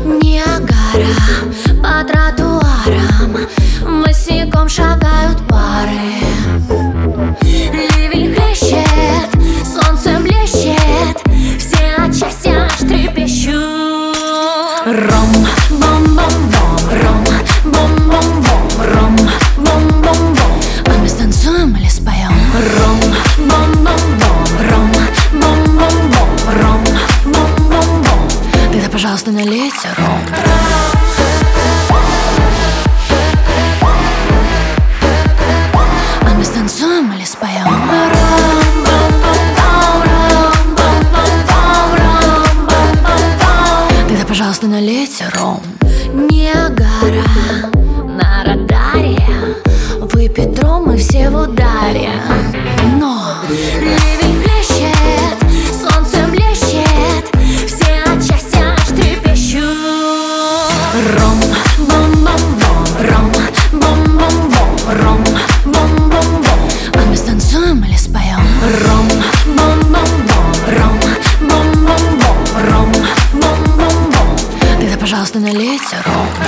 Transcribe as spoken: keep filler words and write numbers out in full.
Ниагара по тротуарам босиком шагают пары. Ливень хлещет, солнце блещет, все от счастья аж трепещут. Ром, бом-бом-бом, ром, бом-бом-бом, ром, бом-бом-бом. А мы станцуем или споем? Ром, бом-бом-бом, ром, бом-бом-бом, ром, бом-бом-бом. Тогда, пожалуйста, налейте ром. А мы станцуем или споем? Ром, бом-бом-бом, ром, бом-бом-бом, ром, бом-бом-бом. Тогда, пожалуйста, налейте ром. Ниагара на радаре, выпить ром и все в ударе. Но ливень хлещет, солнце блещет, все от счастья аж трепещут. Ром, бом-бом-бом, ром, бом-бом-бом, ром, бом-бом-бом. А мы станцуем или споем? Ром, бом-бом-бом, ром, бом-бом-бом, ром, бом-бом-бом. Тогда, пожалуйста, налейте ром.